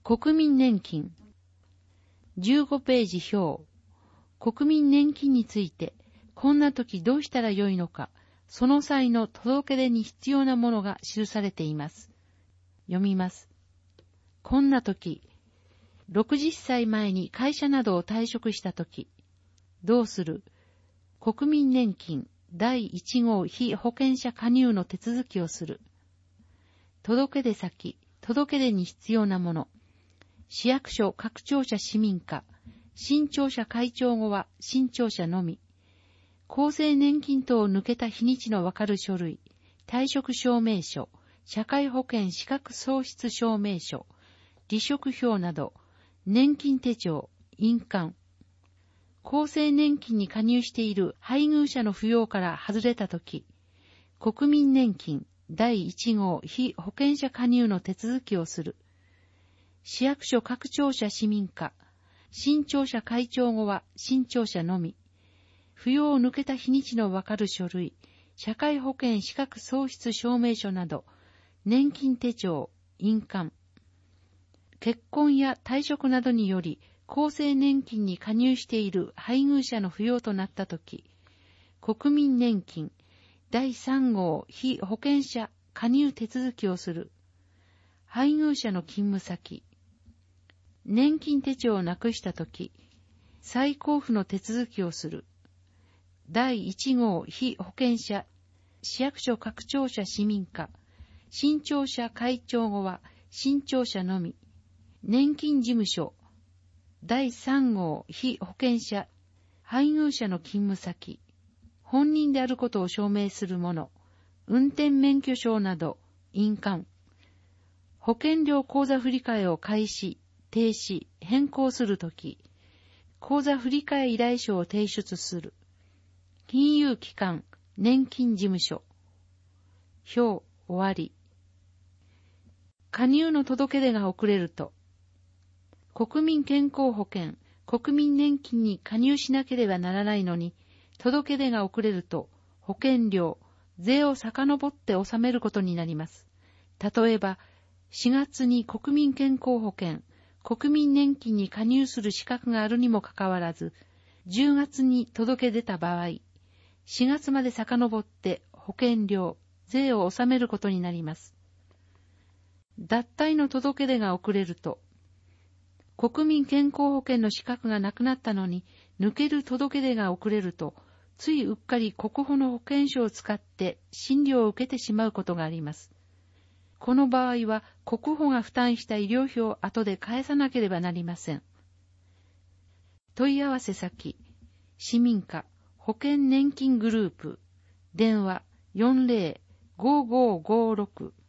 国民年金。15ページ表。国民年金について、こんな時どうしたらよいのか、その際の届け出に必要なものが記されています。読みます。こんな時、60歳前に会社などを退職した時、どうする？国民年金第1号被保険者加入の手続きをする。届け出先、届け出に必要なもの。市役所各庁舎市民課、新庁舎会長後は新庁舎のみ。厚生年金等を抜けた日にちのわかる書類、退職証明書、社会保険資格喪失証明書、離職票など、年金手帳、印鑑。厚生年金に加入している配偶者の扶養から外れたとき、国民年金第1号被保険者加入の手続きをする。市役所各庁舎市民課、新庁舎会長後は新庁舎のみ。扶養を抜けた日にちのわかる書類、社会保険資格喪失証明書など、年金手帳、印鑑。結婚や退職などにより、厚生年金に加入している配偶者の扶養となったとき、国民年金第3号被保険者加入手続きをする。配偶者の勤務先。年金手帳をなくしたとき、再交付の手続きをする。第1号被保険者、市役所各庁舎市民課、新庁舎会長後は新庁舎のみ。年金事務所、第3号被保険者、配偶者の勤務先、本人であることを証明するもの、運転免許証など、印鑑。保険料口座振替を開始、停止、変更するとき、口座振替依頼書を提出する。金融機関、年金事務所。表、終わり。加入の届け出が遅れると、国民健康保険、国民年金に加入しなければならないのに、届け出が遅れると、保険料、税を遡って納めることになります。例えば、4月に国民健康保険、国民年金に加入する資格があるにもかかわらず、10月に届け出た場合、4月まで遡って保険料、税を納めることになります。脱退の届け出が遅れると、国民健康保険の資格がなくなったのに、抜ける届け出が遅れると、ついうっかり国保の保険証を使って診療を受けてしまうことがあります。この場合は、国保が負担した医療費を後で返さなければなりません。問い合わせ先、市民課、保険年金グループ、電話40-5556